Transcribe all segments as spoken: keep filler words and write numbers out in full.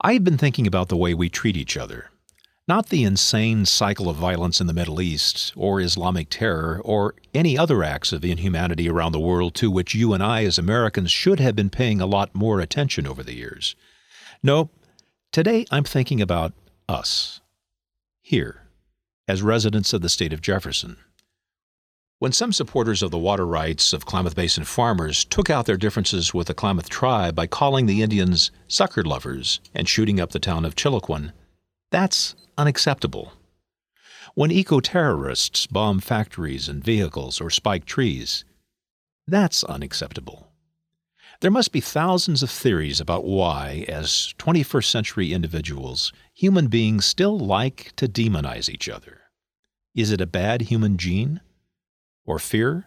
I've been thinking about the way we treat each other. Not the insane cycle of violence in the Middle East, or Islamic terror, or any other acts of inhumanity around the world to which you and I as Americans should have been paying a lot more attention over the years. No, today I'm thinking about us. Here, as residents of the state of Jefferson. When some supporters of the water rights of Klamath Basin farmers took out their differences with the Klamath tribe by calling the Indians sucker lovers and shooting up the town of Chiloquin, that's unacceptable. When eco-terrorists bomb factories and vehicles or spike trees, that's unacceptable. There must be thousands of theories about why, as twenty-first century individuals, human beings still like to demonize each other. Is it a bad human gene? Or fear?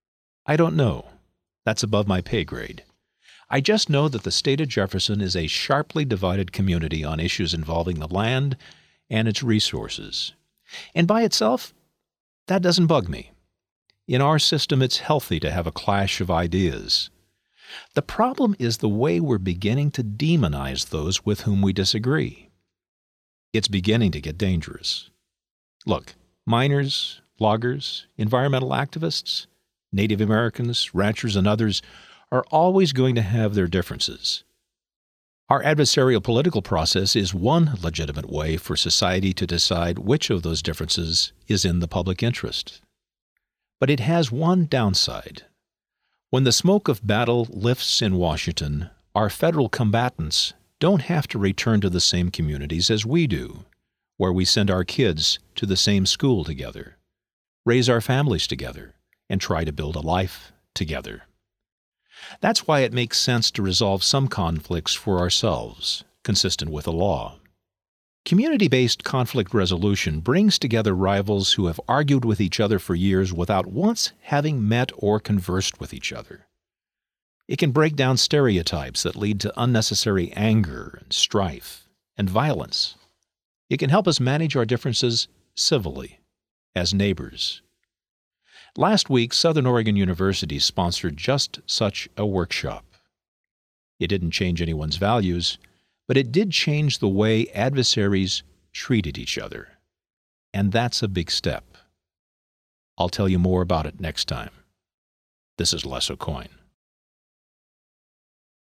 I don't know. That's above my pay grade. I just know that the state of Jefferson is a sharply divided community on issues involving the land and its resources. And by itself, that doesn't bug me. In our system, it's healthy to have a clash of ideas. The problem is the way we're beginning to demonize those with whom we disagree. It's beginning to get dangerous. Look, miners, loggers, environmental activists, Native Americans, ranchers, and others are always going to have their differences. Our adversarial political process is one legitimate way for society to decide which of those differences is in the public interest. But it has one downside. When the smoke of battle lifts in Washington, our federal combatants don't have to return to the same communities as we do, where we send our kids to the same school together, raise our families together, and try to build a life together. That's why it makes sense to resolve some conflicts for ourselves, consistent with the law. Community-based conflict resolution brings together rivals who have argued with each other for years without once having met or conversed with each other. It can break down stereotypes that lead to unnecessary anger and strife and violence. It can help us manage our differences civilly, as neighbors. Last week, Southern Oregon University sponsored just such a workshop. It didn't change anyone's values, but it did change the way adversaries treated each other. And that's a big step. I'll tell you more about it next time. This is Les Aucoin.